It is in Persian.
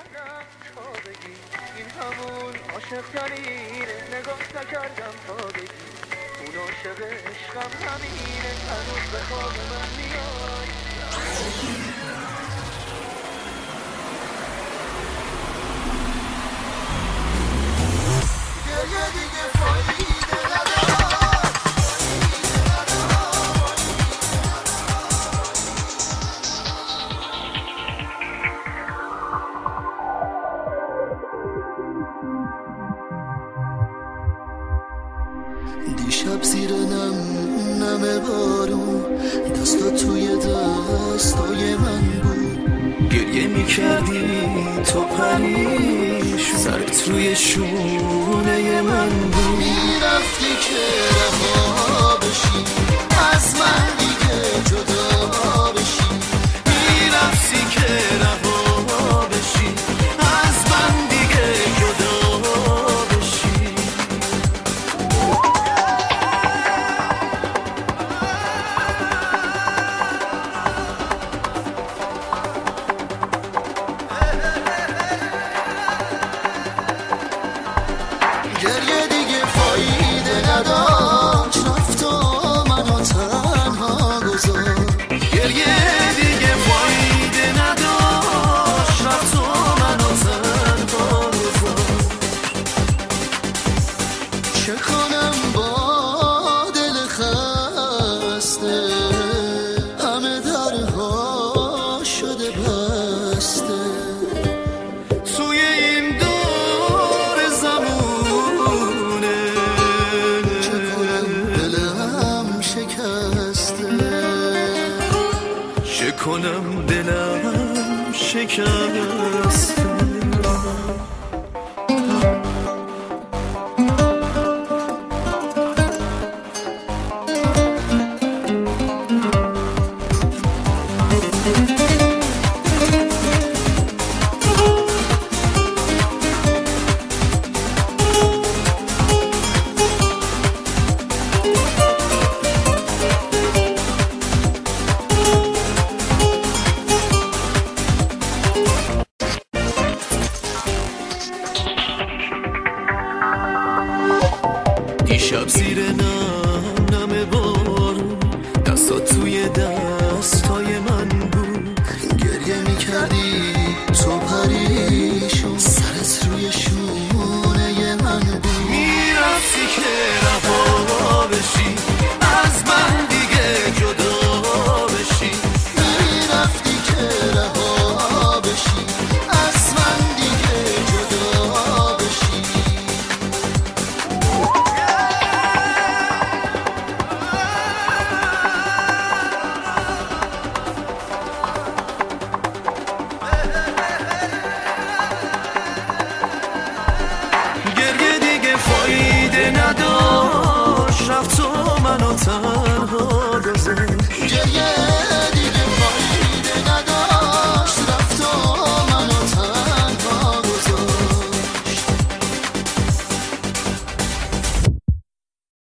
کردم تا بگی این همون عاشق ترینه، نگاه نکردم تا بگی اون عاشق عشقم همینه، هنوز به خواب من میای. گریه دیگه فایده نداره. دیشب زیر نم بارون دستا توی دستای من بود، گریه میکردی تو پریش، سرت روی شونه من بود. میرفتی که رها بشی از من دیگه جدا بشی، میرفتی که رها بشی از من دیگه جدا بشی. گریه دیگه فایده نداشت، رفت و منو تنها گذاشت. گریه دیگه فایده نداشت، رفت و منو تنها گذاشت. چه کنم با دل خسته، همه درها شده بسته. توی این دور زمونه چه کنم دلم شکسته، چه کنم دلم شکسته. دیشب زیر نم بارون دستا توی دستای من بود، گریه میکردی تو پریشون، سرت روی شونه من بود. میرفتی که رها بشی از من دیگه جدا بشی، میرفتی که رها بشی از من دیگه جدا بشی. گریه دیگه فایده نداشت، رفت و منو تنها